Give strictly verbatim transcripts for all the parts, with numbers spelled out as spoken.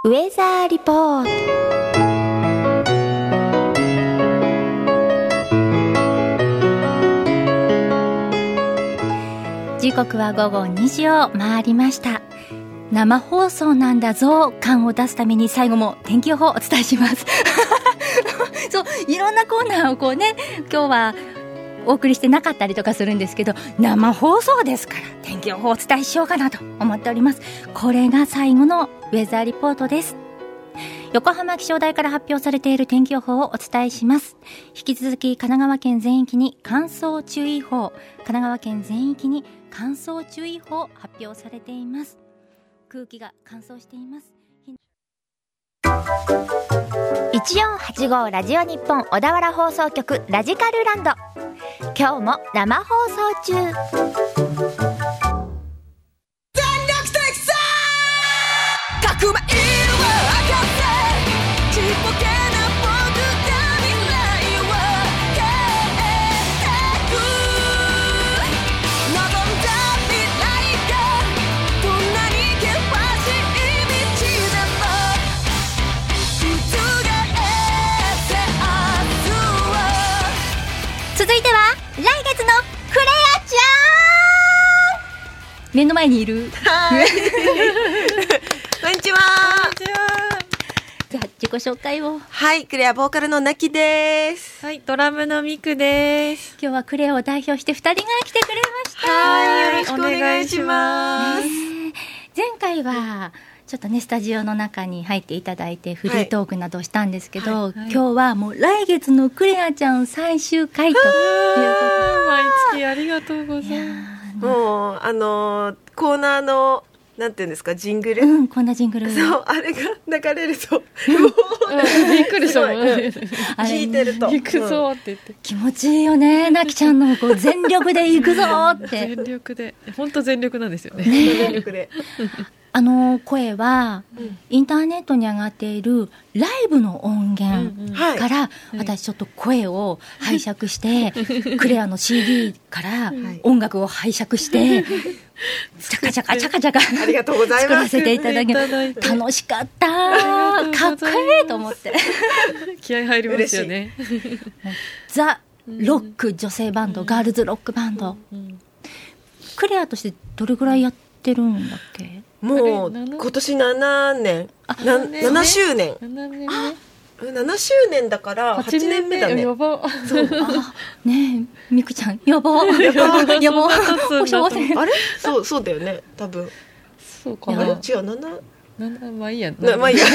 ウェザーリポート。時刻は午後にじを回りました。生放送なんだぞ感を出すために最後も天気予報をお伝えしますそういろんなコーナーをこうね今日はお送りしてなかったりとかするんですけど、生放送ですから天気予報をお伝えしようかなと思っております。これが最後のウェザーリポートです。横浜気象台から発表されている天気予報をお伝えします。引き続き神奈川県全域に乾燥注意報、神奈川県全域に乾燥注意報発表されています。空気が乾燥しています。いちよんはちごラジオ日本小田原放送局ラジカルランド、今日も生放送中。全力的さ革命は赤ちっぽけな僕が未来を変えてく、望んだ未来がどんなに険しい道でも覆せ明日は。続いては来月のクレアちゃん、目の前にいるはいこんにちは。 じゃあ自己紹介を。 はい、クレアボーカルのなきです。 はい、ドラムのみくです。 今日はクレアを代表してふたりが来てくれました。 はい、よろしくお願いします、ね、 前回はちょっとねスタジオの中に入っていただいてフリートークなどをしたんですけど、はいはいはい、今日はもう来月のクレアちゃん最終回ということで、 毎月ありがとうございます。 もうあのコーナーのなんていうんですか、ジングル、 うん、こんなジングル、 そうあれが流れるともうびっくりしたもん、うん、 聞いてると行くぞって言って、 気持ちいいよね。なきちゃんのこう全力で行くぞって全力で、本当全力なんですよね、 ね全力であの声は、うん、インターネットに上がっているライブの音源から、うんうん、私ちょっと声を拝借して、はい、クレアの シーディー から音楽を拝借して、はい、チャカチャカチャカチャカありがとうございます作らせていただき楽しかったかっこいいと思って気合入りますよねザ・ロック女性バンド、うん、ガールズロックバンド、うんうん、クレアとしてどれぐらいやってるんだっけ。 もう今年ななねん、なななしゅうねん、ななねんめ、ななしゅうねんだからはちねんめだね。 やばそうあねえみくちゃんやばやばやばあれそうそうだよね多分。 そうかな。 違うななななまあいいやなまあいいや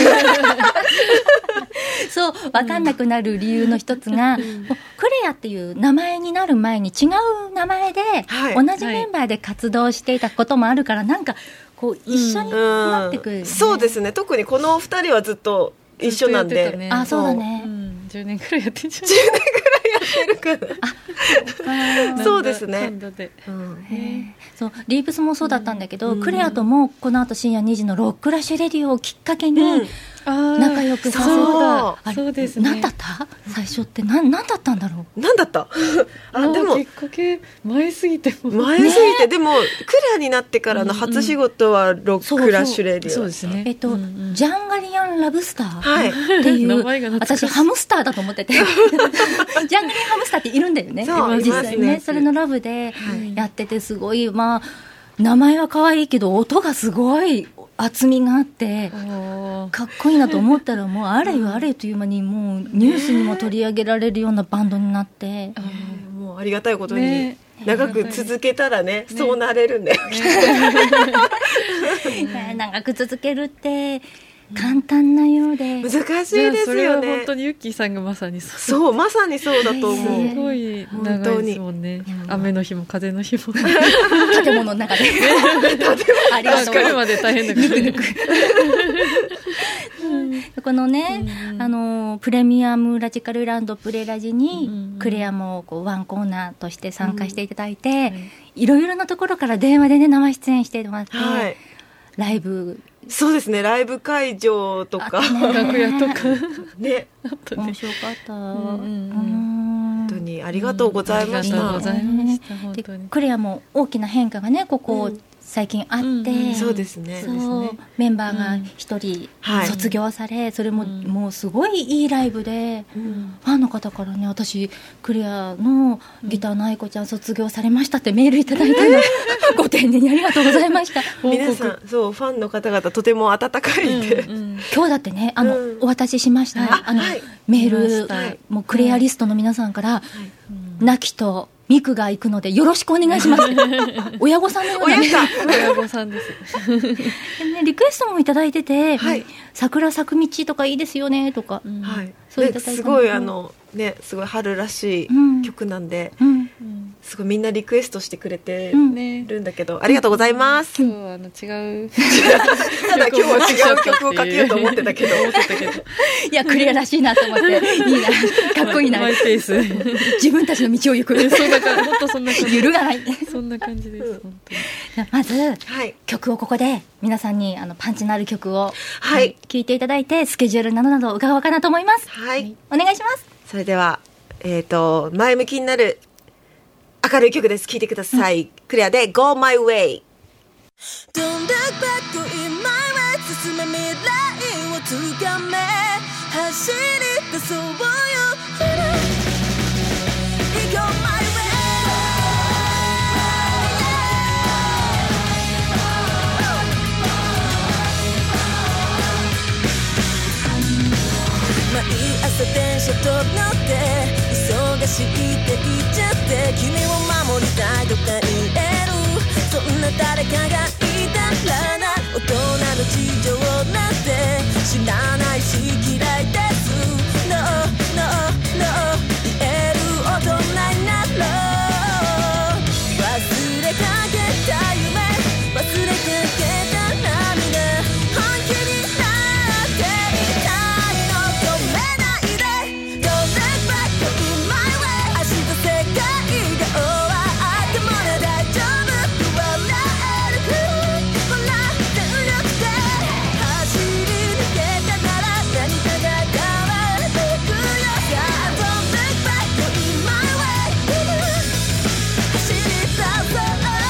そう分かんなくなる理由の一つが、うん、クレアっていう名前になる前に違う名前で、はい、同じメンバーで活動していたこともあるから、なんかこう一緒になってくる、ね、 うん、そうですね。特にこのふたりはずっと一緒なんで、 ね、 あそうだね、 うん、じゅうねんくらいやってんじゃん。 じゅうねんくらいやってるからそうですね、 うん、へそうリーブスもそうだったんだけど、うん、クレアともこの後深夜にじのロックラッシュレディオをきっかけに、うん仲良くさせた。 そうそうですね。 何だった最初って何だったんだろう。何だったあでもきっかけ前すぎても前すぎて、ね、でもクレアになってからの初仕事はロックラッシュレディオ。 そうですね。 えっと、うんうん、ジャンガリアンラブスター、 はい、 っていう私ハムスターだと思っててジャンガリアンハムスターっているんだよね。 そう実際ね。それのラブでやっててすごい、まあ名前は可愛いけど音がすごい厚みがあってかっこいいなと思ったらもうあれよあれという間にもうニュースにも取り上げられるようなバンドになって、ね、 もうありがたいことに長く続けたら ね, ねそうなれるんだよ、 ね、長く続けるって簡単なようで難しいですよね。 それは本当にユッキーさんがまさにそうそうまさにそうだと思う。 すごい長いですもんね。雨の日も風の日も建物の中でありがとう。来るまで大変だからねうん、このね、うん、あのプレミアムラジカルランドプレラジに、うん、クレアもこうワンコーナーとして参加していただいて、うん、いろいろなところから電話でね生出演してもらって、はい、ライブそうですねライブ会場とか、 ね、楽屋とかね面白かった、うんうん、 本当にありがとうございました、 うん、ありがとうございました、本当に。 クレアも大きな変化がねここ最近あって、うんうん、そうですね。 そうメンバーが一人卒業され、うん、それも、うん、もうすごいいいライブで、うん、ファンの方からね、私クレアのギターの愛子ちゃん卒業されましたってメールいただいたの、ご丁寧にありがとうございました。 皆さんそうファンの方々とても温かいんで、うんうん、 今日だってねあの、うん、お渡ししました、はい、あの、はい、メール、はい、もうクレアリストの皆さんから、はい、亡きとミクが行くのでよろしくお願いします親御さんのような、ね、 親御さんですで、ね、リクエストもいただいてて、はい、桜咲く道とかいいですよねとか、うん、 はい、そういただいたのすごいあのねすごい春らしい曲なんで、うんうん、すごいみんなリクエストしてくれてるんだけど、うん、ありがとうございます。 今日はあの違うただ今日は違う曲をかけようと思ってたけどいやクリアらしいなと思っていいなかっこいいなマイペース自分たちの道を行くそんな感じ、本当そんな感じ揺るがないそんな感じです、うん、本当に。 まず、はい、曲をここで皆さんにあのパンチのある曲を、 はい、 聴いていただいてスケジュールなどなど伺おうかなと思います。 はい、 お願いします。 それでは、えーと、前向きになる明るい曲です。聴いてください、うん、クレアで Go My Way。 Don't look back in my way 進め未来をつかめ走り出そうよ Go my way 毎朝電車と乗って忙しいって言っちゃって君を守りたいとか言えるそんな誰かがいたらな大人の事情なんて知らないし嫌いです No, no, no 言える大人になろう忘れかけた夢忘れかけた涙本気になっていたいの止めないで Don't let back in my way 明日世界が終わってもね大丈夫笑えるほら全力で走り抜けたなら何かが変わってくよ Don't let back in my way 走り出そう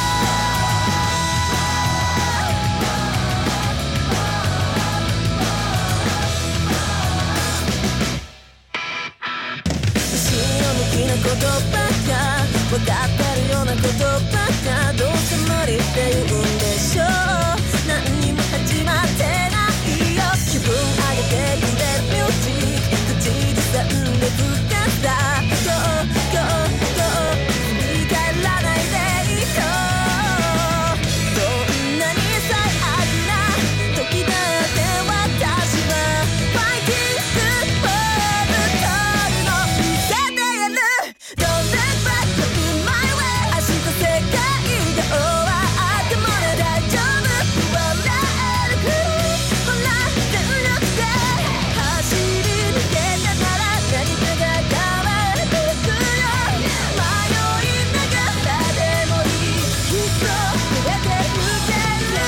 言葉が分かってるような言葉がどうせ無理って言うんでしょう何にも始まってないよ気分上げてくれるミュージック口ずさんで深さ Go, go, go 振り返らないでいいよどんなに最悪な時だって私は Fighting for the time の見せてやるDon't let back in my way 明日世界が終わってもね大丈夫笑えるほら全力で走り抜けたなら何かが変わってくよ迷いながらでもいいきっと触れてゆける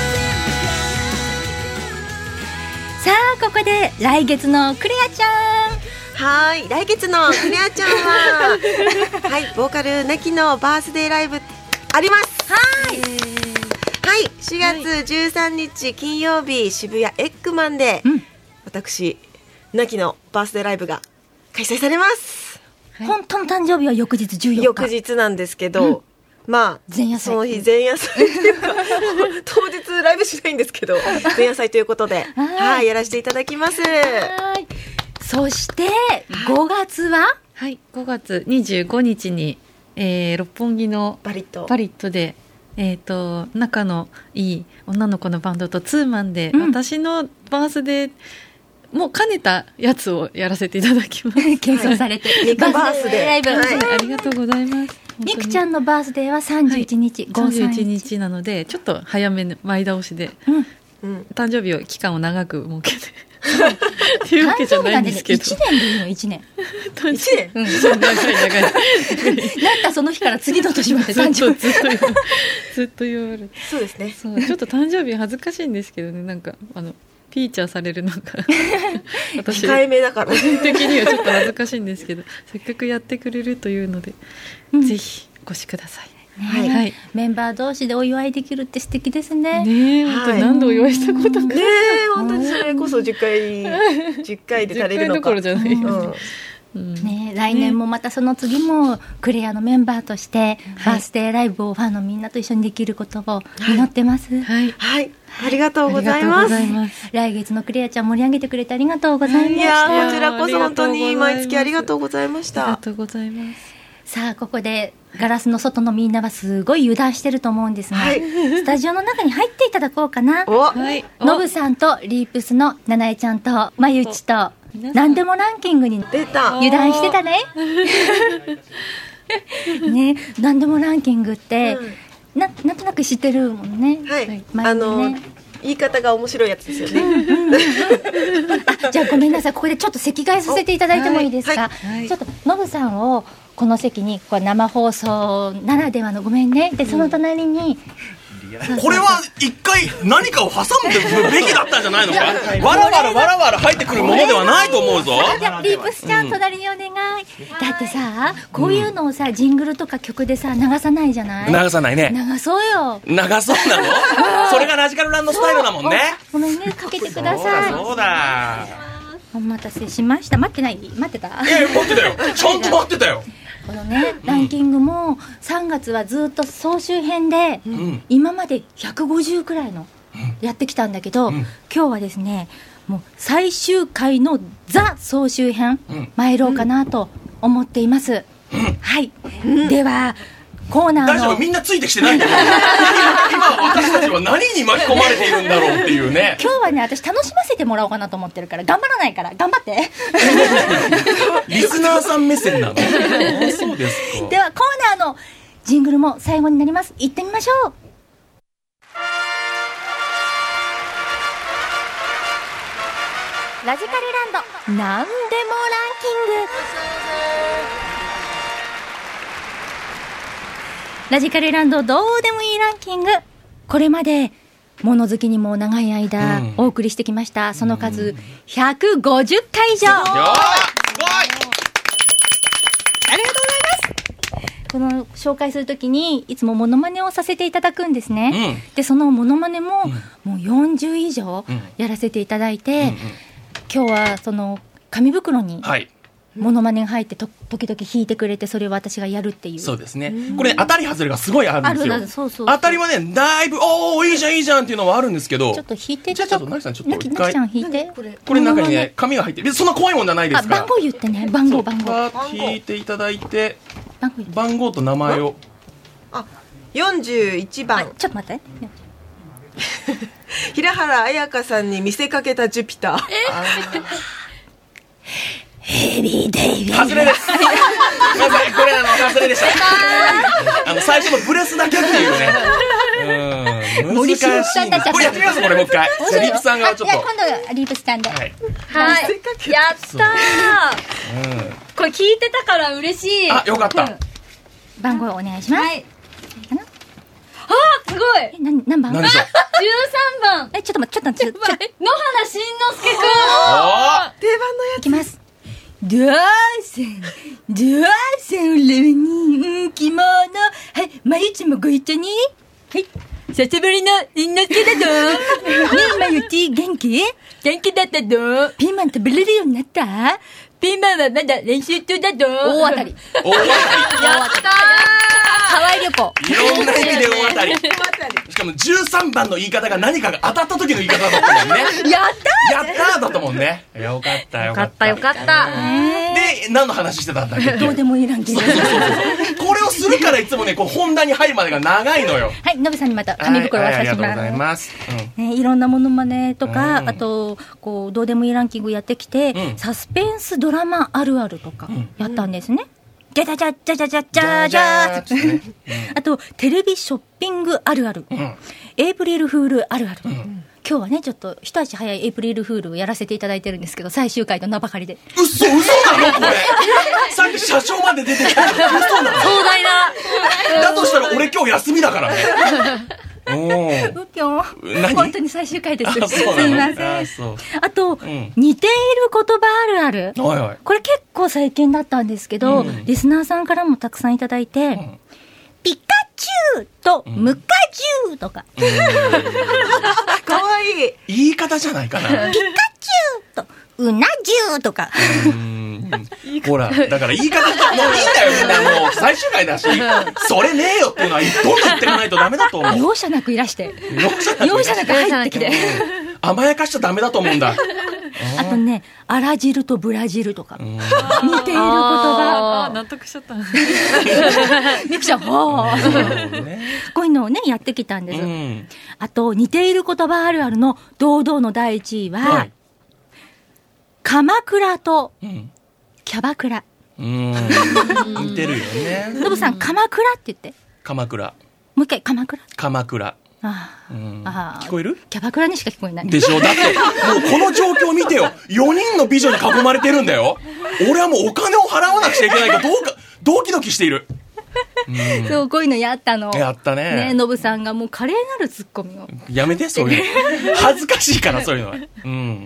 さあここで来月のクレアちゃんはい、来月のクレアちゃんははいボーカルなきのバースデーライブあります。 はい、 はいしがつじゅうさんにち金曜日渋谷エッグマンで、うん、私なきのバースデーライブが開催されます、 はい、本当の誕生日は翌日じゅうよっか翌日なんですけど、うん、まあ前夜祭その日前夜祭っていうか当日ライブしないんですけど前夜祭ということではいやらせていただきます。 はいそしてごがつははいごがつにじゅうごにちに、えー、六本木のバリットバリットで、えー、と仲のいい女の子のバンドとツーマンで、うん、私のバースデーもう兼ねたやつをやらせていただきます謙遜されてミクバースデーライブ、 はい、ありがとうございます。 ミクちゃんのバースデーはさんじゅういちにち、はい、 さんじゅういちにちなのでちょっと早めの前倒しで、うん、誕生日を期間を長く設けてっていうわけじゃないんですけどいちねんでいいのいちねんいちねん、 うん、 長い長いなったその日から次の年まで誕生日ずっとずっと言われてそうですねそうちょっと誕生日恥ずかしいんですけどねなんかあのフィーチャーされるのが私控えめだから個人的にはちょっと恥ずかしいんですけどせっかくやってくれるというので、うん、ぜひお越しください。 はいはい、 メンバー同士でお祝いできるって素敵ですね。 ねえ、本当に何度お祝いしたことか。 ねえ、本当にそれこそじゅっかいじゅっかいで足りるのか。 じゅっかいどころじゃない。 うんうんね、来年もまたその次もクレアのメンバーとしてバースデーライブをファンのみんなと一緒にできることを祈ってます。 はい、 はい、ありがとうございます。 来月のクレアちゃん盛り上げてくれてありがとうございました。 いや、こちらこそ本当に毎月ありがとうございました。 ありがとうございます。 さあ、ここでガラスの外のみんなはすごい油断してると思うんですが、はい、スタジオの中に入っていただこうかな。 はい、 ノブさんとリープスのななえちゃんとまゆちと何でもランキングに出た油断してたねね、何でもランキングって、うん、な, なんとなく知ってるもんね。 はい、 ね、 あの言い方が面白いやつですよね。 あ、じゃあごめんなさい、ここでちょっと席替えさせていただいてもいいですか。はいはい、ちょっとノブさんをこの席に、これ生放送ならではのごめんねで、その隣に、 うん、これは一回何かを挟んでべきだったんじゃないのか。わらわらわらわら入ってくるものではないと思うぞ。 じゃあリープスちゃん隣にお願い、うん、だってさ、こういうのをさ、ジングルとか曲でさ流さないじゃない。 流さないね。 流そうよ。 流そうなのそれがラジカルランドスタイルだもんね。 ごめんね、かけてください。 そうだ、 お待たせしました。待ってない？待ってた？ いや、待ってたよ。ちゃんと待ってたよ。 このね、ランキングもさんがつはずっと総集編で、うん、今までひゃくごじゅうくらいのやってきたんだけど、うん、今日はですね、もう最終回のザ総集編、うん、参ろうかなと思っています。うん、はい、うん、ではコーナーの、 大丈夫、みんなついてきてないんだよ今私たちは何に巻き込まれているんだろうっていうね。 今日はね、私楽しませてもらおうかなと思ってるから、頑張らないから頑張ってリスナーさん目線なの。そうですか。 ではコーナーのジングルも最後になります。行ってみましょう。ラジカルランドなんでもランキング。ラジカルランドどうでもいいランキング。これまで物好きにも長い間お送りしてきました、うん、その数ひゃくごじゅっかい以上。すごい、 すごい、 ありがとうございます。この紹介するときにいつもモノマネをさせていただくんですね、うん、でそのモノマネも、うん、もうよんじゅう以上やらせていただいて、うんうん、今日はその紙袋に、はい、モノマネが入ってと時々弾いてくれて、それを私がやるっていう。 そうですね、これ当たり外れがすごいあるんですよ。 ある、そうそうそう、 当たりはね、だいぶおおいいじゃんいいじゃんっていうのはあるんですけど、 ちょっと弾いて。 じゃあちょっとなきさんちょっと一回、 なきちゃん弾いて。 これこれ中にね紙が入ってる、そんな怖いもんじゃないですから。 番号言ってね、番号番号弾いていただいて、 番号番号と名前を。 あ、よんじゅういちばん。 ちょっと待って平原綾香さんに見せかけたジュピター。 ヘビーデイビー。 外れです。ごめんなさい、これあの外れでした。あの最初のブレスだけっていうね。うん。難しい。これやってみます。これもう一回。リープさんがちょっと。いや、 今度はリープさんで。はい。 はい。やったー。これ聞いてたから嬉しい。 あ、よかった。 番号お願いします。はい。 あ、すごい。 え、な、何番？ 何でしょう。 じゅうさんばん。 え、ちょっと待って、ちょっと待って、ちょっと。 野原しんのすけくん。 定番のやつ。 いきます。どうせん、どうせん、俺に、着物。はい、まゆちもご一緒に。はい。久しぶりのしんのすけだぞ。ねえ、まゆち、元気？元気だったぞ。ピーマン食べれるようになった？ピーマンはまだ練習中だぞ。大当たり。 大当たり。 やったー。 ハワイ旅行。 いろんな意味で大当たり。しかもじゅうさんばんの言い方が何かが当たった時の言い方だったもんね。 やったーやったーだったもんね。よかったよかった。 よかったよかった。 で、何の話してたんだっけ？ どうでもいいランキング。 そうそうそうそう。これをするからいつもね、こう本題に入るまでが長いのよ。 はい、のぶさんにまた紙袋を渡します。ありがとうございます。うん、ね、いろんなモノマネとか、うん、あとこうどうでもいいランキングやってきて、うん、サスペンスドラマあるあるとかやったんですね。じゃじゃじゃじゃじゃじゃじゃじゃー。あとテレビショッピングあるある、うん、エイプリルフールあるある、うん、今日はねちょっと一足早いエイプリルフールをやらせていただいてるんですけど、最終回の名ばかりで。 うそ、うそなのこれ。さっき社長まで出てきたの。うそなの。 壮大な。 だとしたら俺今日休みだからね。 うぴょん、本当に最終回です。すみません。あ, あと、うん、似ている言葉あるある、はいはい、これ結構最近だったんですけど、うん、リスナーさんからもたくさんいただいて、うん、ピカチューと、ムカジューとか。 かわいい。 言い方じゃないかな。 ピカチューと、うなじゅうとか。 ほら、だから言い方じゃ、もういいんだよ、みんなもう最終回だし、それねえよっていうのはどんどん言っていかないとダメだと思う。 容赦なくいらして。 容容赦なく入ってきて。 甘やかしちゃダメだと思うんだ。 あとね、あら汁とブラ汁とか。似ている言葉。 納得しちゃった。 みくちゃん、はぁ。こういうのをね、やってきたんです。あと、似ている言葉あるあるの堂々の第一位は、鎌倉とキャバクラ。 うん。似てるよね。 ノブさん、鎌倉って言って。 鎌倉。 もう一回、鎌倉。 鎌倉。 ああ、うん、あ聞こえる？ キャバクラにしか聞こえない。 でしょ。だって、もうこの状況見てよ。よにんの美女に囲まれてるんだよ。俺はもうお金を払わなくちゃいけないから、どうか、ドキドキしている。 うん、そう、こういうのやったの。 やったね。 ね、ノブさんがもう華麗なるツッコミを。 やめて、そういうの。恥ずかしいから、そういうのは。うん。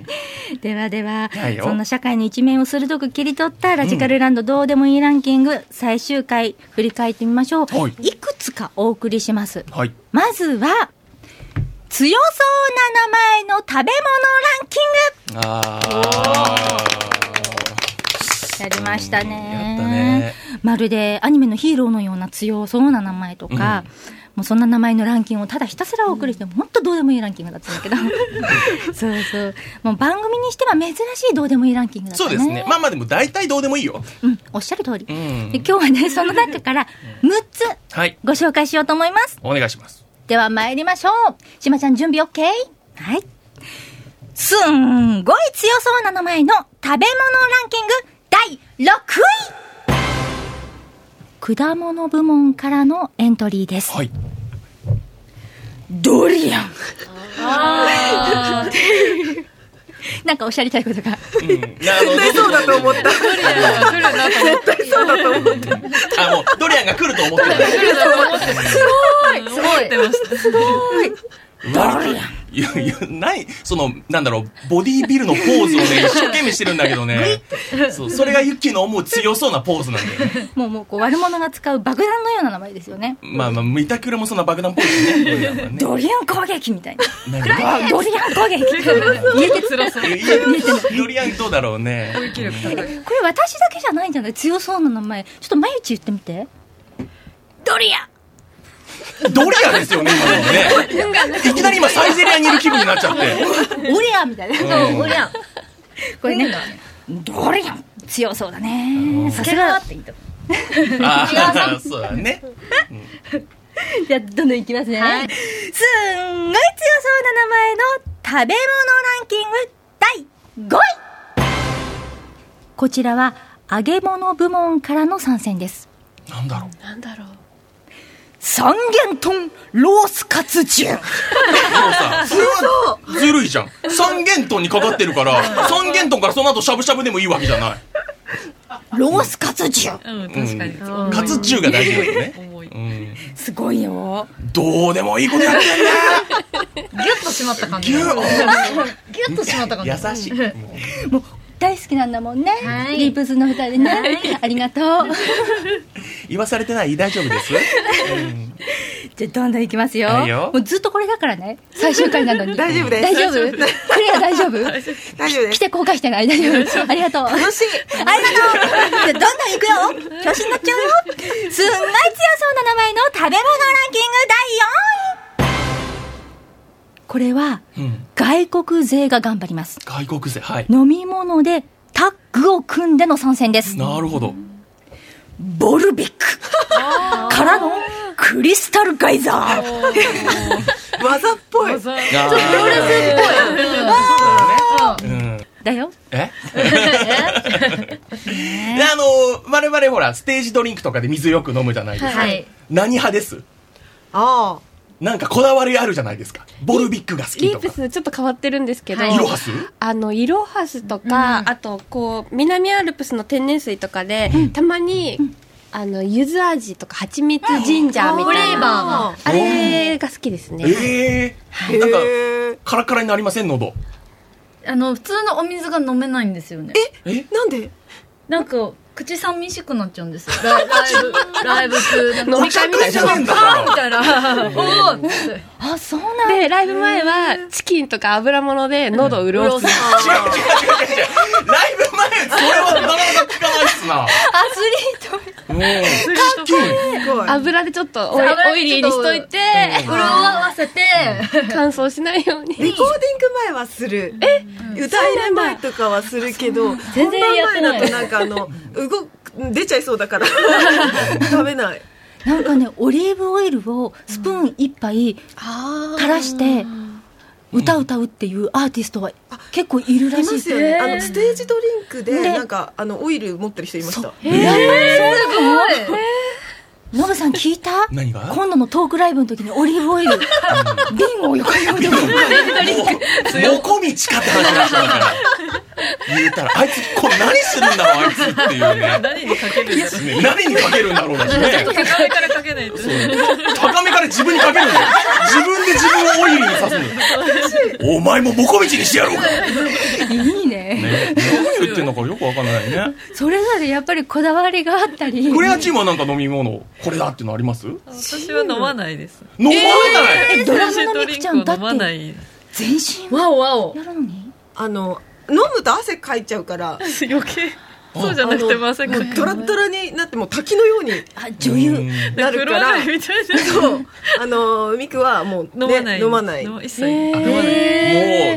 ではでは、そんな社会の一面を鋭く切り取ったラジカルランドどうでもいいランキング、うん、最終回振り返ってみましょう。はい。いくつかお送りします。はい。まずは、強そうな名前の食べ物ランキング。あー。やりましたね。やったね。まるでアニメのヒーローのような強そうな名前とか、うん、もうそんな名前のランキングをただひたすらお送りして、うん、本当どうでもいいランキングだったんだけどそうそう、もう番組にしては珍しいどうでもいいランキングだったね。 そうですね。まあまあでも大体どうでもいいよ。 うん、おっしゃる通り、うん、で今日はねその中からむっつご紹介しようと思います。 お願いします。 では参りましょう。しまちゃん準備 OK？ はい。すんごい強そうな名前の食べ物ランキングだいろくい、果物部門からのエントリーです。はい。ドリアン。あなんかおっしゃりたいことが、うん、絶対そうだと思った。ドリアンが来るなと思った。絶対そうだと思った。 あ、もうドリアンが来ると思ってた。来ると思ってた。 すごいすごいすごい。ドリアン。 いやいや、ない、その、なんだろう、ボディービルのポーズをね、一生懸命してるんだけどね。そう、それがユッキーの思う強そうなポーズなんだよね。 もう、もう、こう、悪者が使う爆弾のような名前ですよね。 まあまあ、ミタクラもそんな爆弾ポーズね。ドリアンはね。 ドリアン攻撃みたいな。ドリアン攻撃。言えて辛そう。 ドリアンどうだろうね。 これ私だけじゃないんじゃない？強そうな名前。ちょっと毎日言ってみて。ドリアン。 ドリアですよね、今のね。いきなり今サイゼリアにいる気分になっちゃって。 オリアンみたいな。そう、オリアン。これね、ドリアン強そうだね。さすがって言った。 ああ、そうだね。 じゃあどんどんいきますね。すんごい強そうな名前の食べ物ランキングだいごい。こちらは揚げ物部門からの参戦です。 なんだろう。 なんだろう。 三元豚ロースカツ重。でもさ、それはずるいじゃん。三元豚にかかってるから、三元豚からその後しゃぶしゃぶでもいいわけじゃない。 ロースカツ重。 うん、確かに。 うん、カツ重が大事だよね。 重い。 うん、 すごいよ。 どうでもいいことやってんね。ギュッとしまった感じ。 ギュッ。 ギュッとしまった感じ。 優しい。 もう大好きなんだもんね。はい、リープスの二人ね。はい、ありがとう。 言わされてない？大丈夫です。うん、 じゃあどんどんいきますよ。 はいよ。 もうずっとこれだからね。最終回なのに。 大丈夫です。 大丈夫？クリア大丈夫？ 大丈夫です。 来て後悔してない？大丈夫？ありがとう。 楽しい。 ありがとう。じゃあどんどんいくよ。調子に乗っちゃうよ。すんごい強そうな名前の食べ物ランキングだいよんい。これは、うん、外国勢が頑張ります。 外国勢、はい。 飲み物でタッグを組んでの参戦です。 なるほど。 ボルビックからのクリスタルガイザー。 技っぽい。ちょっとプロレスっぽい。うん、だよ。 え？で、あの我々ほらステージドリンクとかで水よく飲むじゃないですか。はい、何派です？ああ。なんかこだわりあるじゃないですか。ボルビックが好きとか。 リープスちょっと変わってるんですけど、 はい、イロハスあのイロハスとか、うん、あとこう南アルプスの天然水とかで、うん、たまに、うん、あの柚子味とか蜂蜜ジンジャーみたいな、あれが好きですね。 えー、なんかカラカラになりません？喉。 あの普通のお水が飲めないんですよね。 ええ、なんで？ なんか口寂しくなっちゃうんですよ。ライブ、ライブ中。 飲み会みたいな。 あーみたいな。おーって。 あ、そうなんで、ライブ前は、チキンとか油物で喉を潤す。 違う違う違う違う。ライブ前、それはなかなか聞かないっすな。 アスリート。 もう、チキン。 油でちょっとオイオイリーにしといて、 潤わせて、 乾燥しないように。 レコーディング前はする。え歌入れ前とかはするけど、 全然やってない本番前だとなんかあの、動出ちゃいそうだから、食べない。 なんかね、オリーブオイルをスプーン一杯垂らして歌歌うっていうアーティストは結構いるらいしいますよね。あのステージドリンクでなんかあのオイル持ってる人いました。 えー、すごい。ノブさん聞いた？ 何が？ 今度のトークライブの時にオリーブオイル瓶を横に置いてももこみちかって話になっちゃうから言うたらあいつこれ何するんだろうあいつっていうね。 何にかけるんだろうね何にかけるんだろうだしね。 高めからかけないと。 高めから自分にかけるんだよ。自分で自分をオイルにさすの。お前ももこみちにしてやろうか。 いいね。 ね、何言ってんのかよくわかんないね。 それぞれやっぱりこだわりがあったり。 クレアチームはなんか飲み物これだっていうのあります？ 私は飲まないです。 飲まない。 えー、ドラムのみくちゃんだ飲まなってい。 全身わおわお。 やるのに？ あの飲むと汗かいちゃうから。 余計。そうじゃなくても汗かく。 ドラッドラになってもう滝のようにあ、女優なるから。 みたいな。 そう。あのミクはもう、ね、飲まない。飲まない。 一切飲まない。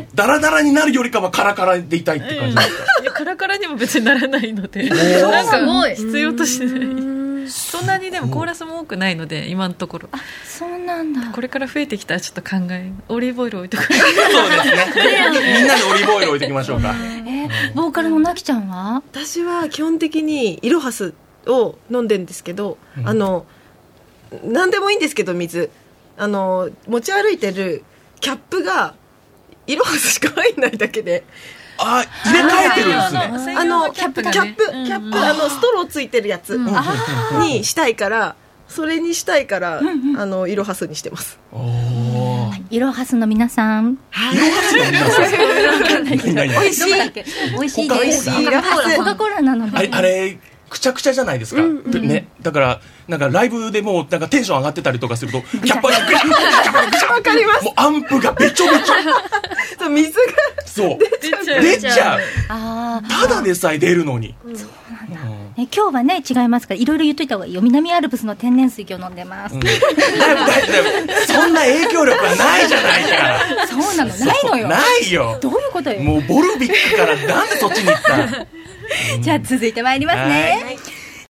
もうダラダラになるよりかはカラカラでいたいって感じですか？ いやカラカラにも別にならないので、なんか必要としない。そんなにでもコーラスも多くないので今のところ。 あ、そうなんだ。 これから増えてきたらちょっと考えオリーブオイル置いとく。 そうですね。みんなでオリーブオイル置いておきましょうか。 えー、ボーカルのなきちゃんは？ 私は基本的にイロハスを飲んでるんですけど、うん、あの何でもいいんですけど水あの持ち歩いてるキャップがイロハスしか入んないだけで。 あ、入れ替えてるんですね。 あのキャップキャップキャップあのストローついてるやつにしたいから、それにしたいから、うんうん、あのイロハスにしてます。 おイロハスの皆さん。 イロハスの皆さん。 美味しい。美味しいです。コカ・コーラなので。 あれ、あれくちゃくちゃじゃないですか。うんうん、ね、だからなんかライブでもうなんかテンション上がってたりとかするとキャッパがグシャグシャグシャわかります。 もうアンプがべちょべちょ。 そう水がそう出ちゃう。あただでさえ出るのに。 そうなんだ。え今日はね違いますからいろいろ言っといた方がいいよ。南アルプスの天然水今日飲んでます。うん、だいぶだいぶそんな影響力はないじゃないか。 そうなのないのよ。 ないよ。 どういうことよ。 もうボルビックからなんでそっちに行った。 じゃあ続いてまいりますね。